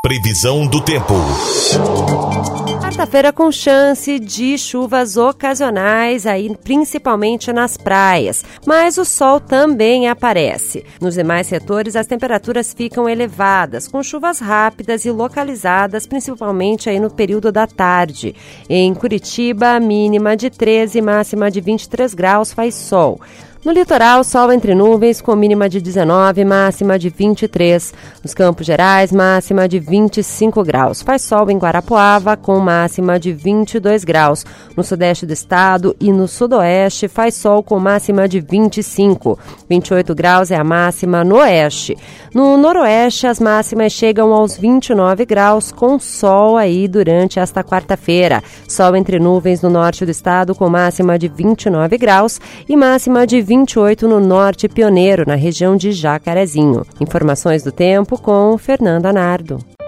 Previsão do tempo. Quarta-feira com chance de chuvas ocasionais, aí principalmente nas praias, mas o sol também aparece. Nos demais setores, as temperaturas ficam elevadas, com chuvas rápidas e localizadas, principalmente aí no período da tarde. Em Curitiba, mínima de 13, máxima de 23 graus, faz sol. No litoral, sol entre nuvens, com mínima de 19, máxima de 23. Nos Campos Gerais, máxima de 25 graus. Faz sol em Guarapuava, com máxima de 22 graus. No sudeste do estado e no sudoeste, faz sol com máxima de 25. 28 graus é a máxima no oeste. No noroeste, as máximas chegam aos 29 graus, com sol aí durante esta quarta-feira. Sol entre nuvens no norte do estado, com máxima de 29 graus e máxima de 28 no norte pioneiro, na região de Jacarezinho. Informações do tempo com Fernanda Nardo.